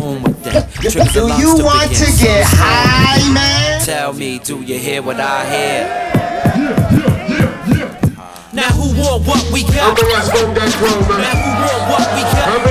on with them. Triggers Do and you lungs want to begin. get high, man? Tell me, do you hear what I hear? Now who want what we got? Now who want what we got? Now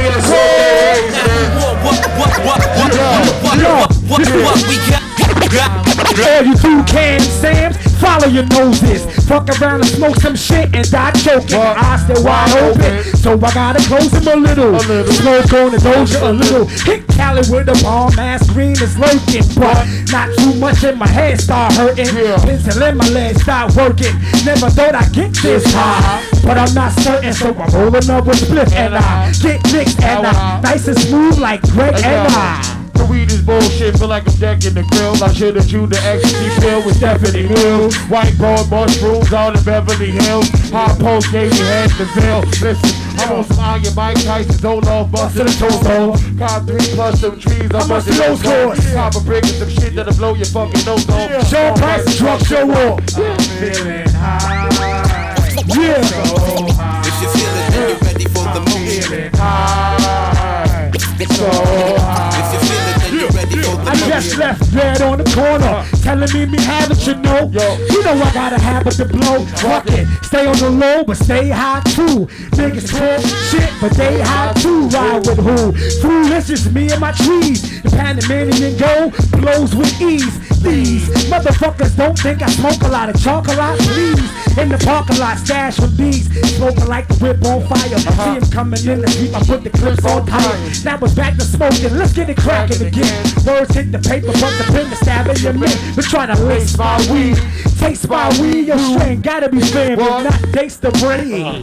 who want what we got? All you two-can Sams, follow your noses. Fuck around and smoke some shit and die choking. Eyes still wide open, so I gotta close them a little. Smoke on the doja a little. Hit Cali with a bomb ass green is lurking, but not too much in my head start hurting. Pencil in my legs start working. Never thought I'd get this high, but I'm not certain, so I'm rolling up with split and I get mixed and I nice and smooth like Greg and I. The weed is bullshit, feel like I'm decking the grill. I should've chewed the ecstasy pill with Stephanie Mills. White broad mushrooms out in Beverly Hills. Hot post gave me head to Bill. Listen, I'm on some Iron Mike Tyson, don't love bustin' the toast hole. Cop 3+ some trees, I'm bustin' those cords. Cop a brick and some shit that'll blow your fucking nose off. Show price, drug show off. Feeling high. Yeah. So high. If you feel it, then you're ready for the motion. Feeling high. So high. If you feel it, then you're ready for the I just left dead on the corner, telling me have it, you know. You know I got a habit to blow. Fuck it, stay on the low, but stay high too. Niggas talk shit, but they high too. Ride with who? Foolish is me and my trees. The Panamanian gold blows with ease. These motherfuckers don't think I smoke a lot of chocolate, please. In the parking lot, stash with these. Smoking like the whip on fire. See him coming in the street, I put the clips on tight. Now it's back to smoking, let's get it cracking again. Words hit the paper, but the pen to stab in your neck. But try to lace my weed, taste my weed. Your strain gotta be fair, but not taste the brain.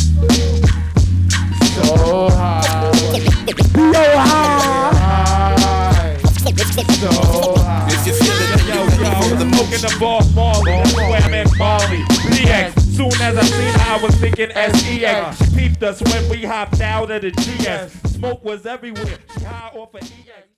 So high. Yo, high. So high. If you feel it, then you're ready for the motion. The boss Marley, that's where I'm at Bali. BX, soon as I seen her, I was thinking SEX. She peeped us when we hopped out of the GS. Smoke was everywhere, she high off of EX.